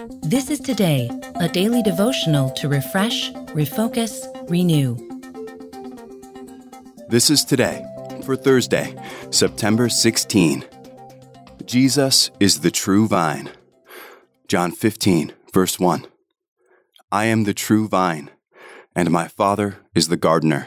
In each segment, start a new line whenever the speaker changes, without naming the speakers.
This is Today, a daily devotional to refresh, refocus, renew.
This is Today for Thursday, September 16. Jesus is the true vine. John 15, verse 1. I am the true vine, and my Father is the gardener.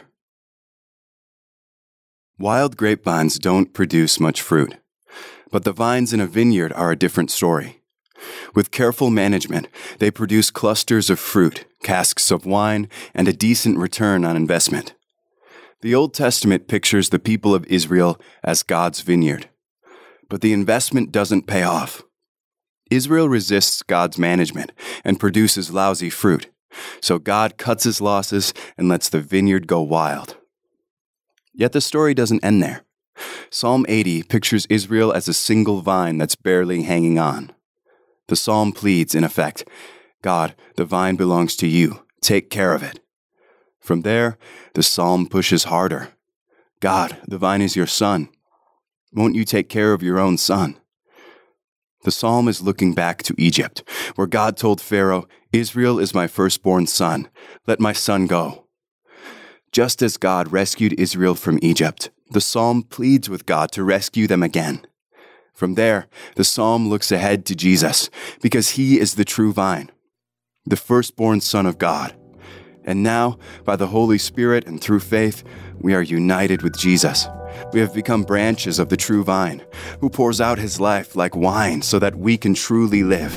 Wild grapevines don't produce much fruit, but the vines in a vineyard are a different story. With careful management, they produce clusters of fruit, casks of wine, and a decent return on investment. The Old Testament pictures the people of Israel as God's vineyard, but the investment doesn't pay off. Israel resists God's management and produces lousy fruit, so God cuts his losses and lets the vineyard go wild. Yet the story doesn't end there. Psalm 80 pictures Israel as a single vine that's barely hanging on. The psalm pleads, in effect, God, the vine belongs to you. Take care of it. From there, the psalm pushes harder. God, the vine is your son. Won't you take care of your own son? The psalm is looking back to Egypt, where God told Pharaoh, Israel is my firstborn son. Let my son go. Just as God rescued Israel from Egypt, the psalm pleads with God to rescue them again. From there, the psalm looks ahead to Jesus, because he is the true vine, the firstborn Son of God. And now, by the Holy Spirit and through faith, we are united with Jesus. We have become branches of the true vine, who pours out his life like wine so that we can truly live.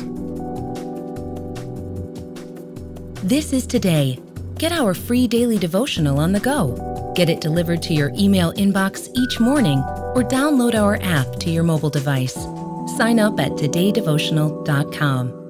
This is Today. Get our free daily devotional on the go. Get it delivered to your email inbox each morning or download our app to your mobile device. Sign up at todaydevotional.com.